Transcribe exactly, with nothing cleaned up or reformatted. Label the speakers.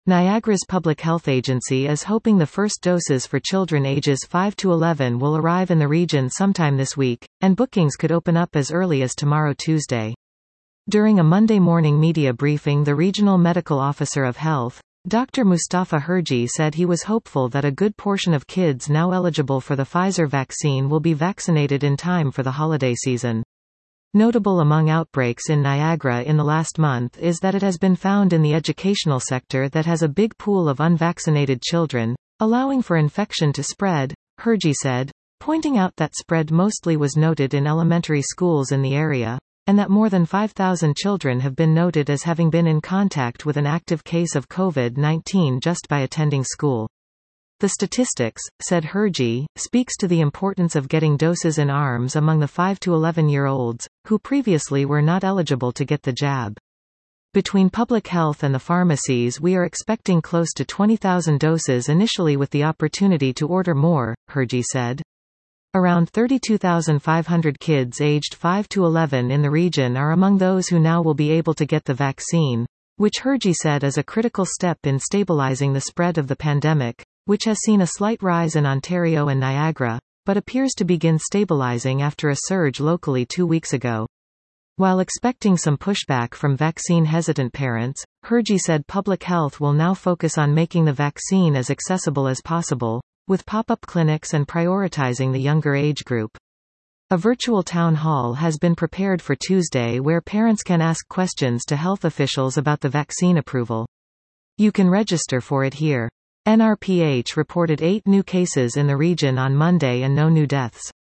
Speaker 1: Niagara's public health agency is hoping the first doses for children ages five to eleven will arrive in the region sometime this week, and bookings could open up as early as tomorrow Tuesday. During a Monday morning media briefing, the Regional Medical Officer of Health, Doctor Mustafa Hirji, said he was hopeful that a good portion of kids now eligible for the Pfizer vaccine will be vaccinated in time for the holiday season. Notable among outbreaks in Niagara in the last month is that it has been found in the educational sector that has a big pool of unvaccinated children, allowing for infection to spread, Hirji said, pointing out that spread mostly was noted in elementary schools in the area, and that more than five thousand children have been noted as having been in contact with an active case of COVID nineteen just by attending school. The statistics, said Hirji, speaks to the importance of getting doses in arms among the five to eleven-year-olds, who previously were not eligible to get the jab. Between public health and the pharmacies, we are expecting close to twenty thousand doses initially, with the opportunity to order more, Hirji said. Around thirty-two thousand five hundred kids aged five to eleven in the region are among those who now will be able to get the vaccine, which Hirji said is a critical step in stabilizing the spread of the pandemic, which has seen a slight rise in Ontario and Niagara, but appears to begin stabilizing after a surge locally two weeks ago. While expecting some pushback from vaccine-hesitant parents, Hirji said public health will now focus on making the vaccine as accessible as possible, with pop-up clinics and prioritizing the younger age group. A virtual town hall has been prepared for Tuesday where parents can ask questions to health officials about the vaccine approval. You can register for it here. N R P H reported eight new cases in the region on Monday and no new deaths.